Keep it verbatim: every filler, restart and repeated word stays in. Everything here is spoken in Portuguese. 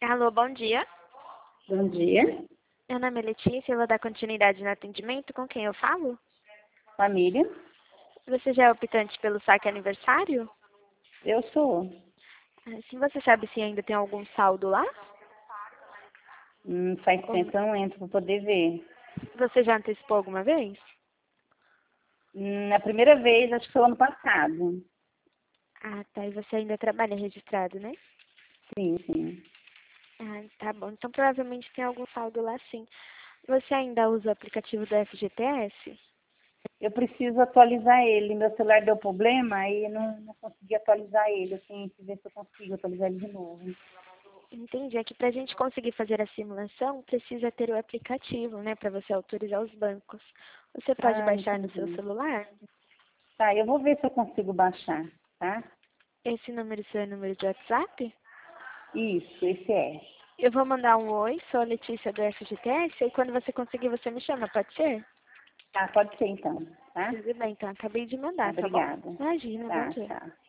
Alô, bom dia. Bom dia, Meu nome é Letícia, eu vou dar continuidade no atendimento. Com quem eu falo? família. Você já é optante pelo saque aniversário? Eu sou. Ah, sim, você sabe se ainda tem algum saldo lá? Hum, faz Ou tempo que eu não entro para poder ver. você já antecipou alguma vez? Hum, Na primeira vez, acho que foi ano passado. Ah, tá. E você ainda trabalha registrado, né? Sim, sim. Ah, tá bom. Então provavelmente tem algum saldo lá, sim. Você ainda usa o aplicativo do F G T S? Eu preciso atualizar ele. Meu celular deu problema e não, não consegui atualizar ele. Eu tenho que ver se eu consigo atualizar ele de novo. Entendi. É que para a gente conseguir fazer a simulação, precisa ter o aplicativo, né? Para você autorizar os bancos. Você pode Ah, baixar no seu entendi. celular? Tá, eu vou ver se eu consigo baixar, tá? Esse número seu é número de WhatsApp? Isso, esse é. Eu vou mandar um oi, sou a Letícia do F G T S, e quando você conseguir, você me chama, pode ser? Tá, pode ser então, tá? Tudo bem, então acabei de Tá, mandar, tá bom? obrigada. Imagina, bom Tá, dia. tchau.